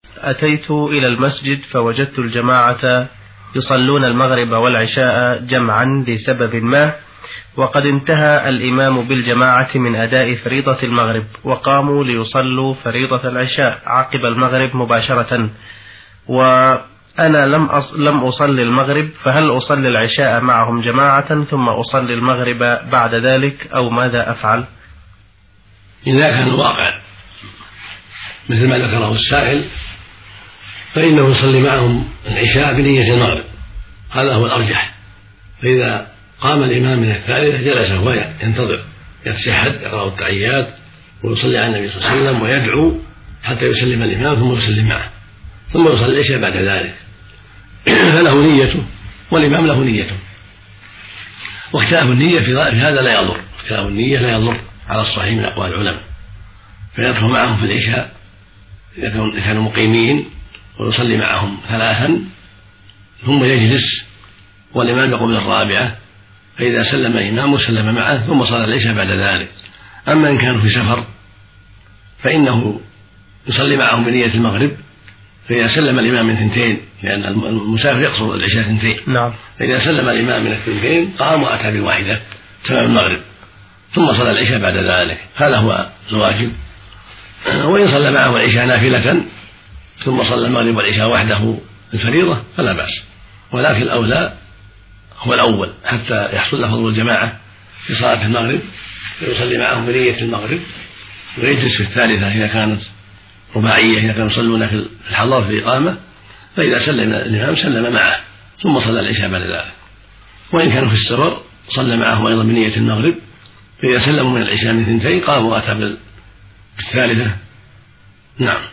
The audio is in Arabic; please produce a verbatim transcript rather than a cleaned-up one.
أتيت إلى المسجد فوجدت الجماعة يصلون المغرب والعشاء جمعا لسبب ما، وقد انتهى الإمام بالجماعة من أداء فريضة المغرب وقاموا ليصلوا فريضة العشاء عقب المغرب مباشرة، وأنا لم أص... لم أصلي المغرب، فهل أصلي العشاء معهم جماعة ثم أصلي المغرب بعد ذلك أو ماذا أفعل؟ إذا كان الواقع مثل ما ذكره السائل فإنه يصلي معهم العشاء بنية المغرب، هذا هو الأرجح. فإذا قام الإمام من الثالثة جلس هو ينتظر يتشهد يقرأ التحيات ويصلي على النبي صلى الله عليه وسلم ويدعو حتى يسلم الإمام ثم يسلم معه ثم يصلي العشاء بعد ذلك فله نيته والإمام له نيته. واختلاف النية في هذا لا يضر، اختلاف النية لا يضر على الصحيح من أقوال العلماء، فيدخل معهم في العشاء إذا كانوا مقيمين ويصلي معهم ثلاثا ثم يجلس والإمام يقوم للرابعة، فإذا سلم الإمام سلم معه ثم صلى العشاء بعد ذلك. أما إن كانوا في سفر فإنه يصلي معهم بنية المغرب، فإذا سلم الإمام من ثنتين لأن المسافر يقصر العشاء ثنتين، نعم. فإذا سلم الإمام من الثنتين قام وأتى بالواحدة تمام المغرب ثم صلى العشاء بعد ذلك، هذا هو الواجب. وإن صلى معه العشاء نافلة ثم صلى المغرب والعشاء وحده الفريضة فلا بأس، ولكن الأولى هو الأول حتى يحصل له فضل الجماعة في صلاة المغرب، فيصلي معهم بنية المغرب ويجلس في الثالثة إذا كانت رباعية، إذا كانوا يصلون في الحضر في الإقامة، فإذا سلم الإمام سلم معه ثم صلى العشاء بعد ذلك. وإن كانوا في السفر صلى معهم أيضا بنية المغرب، فإذا سلموا من العشاء من ثنتين قاموا وأتى بالثالثة. نعم.